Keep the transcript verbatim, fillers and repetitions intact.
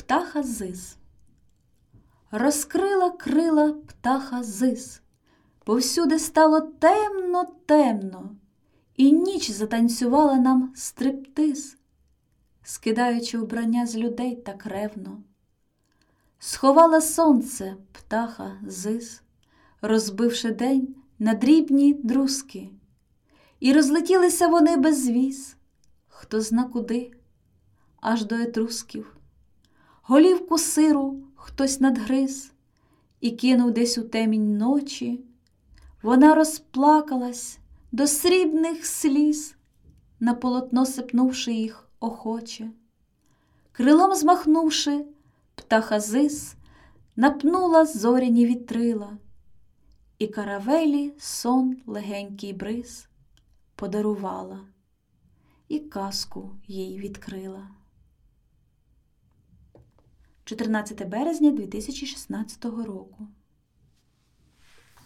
Птаха Зис. Розкрила крила птаха Зис. Повсюди стало темно-темно, і ніч затанцювала нам стриптиз, скидаючи вбрання з людей так ревно. Сховала сонце птаха Зис, розбивши день на дрібні друзки, і розлетілися вони без віз, хто зна куди, аж до етрусків. Голівку сиру хтось надгриз і кинув десь у темінь ночі. Вона розплакалась до срібних сліз, на полотно сипнувши їх охоче. Крилом змахнувши, птаха Зис напнула зоряні вітрила, і каравелі сон легенький бриз подарувала, і казку їй відкрила. чотирнадцяте березня дві тисячі шістнадцятого року.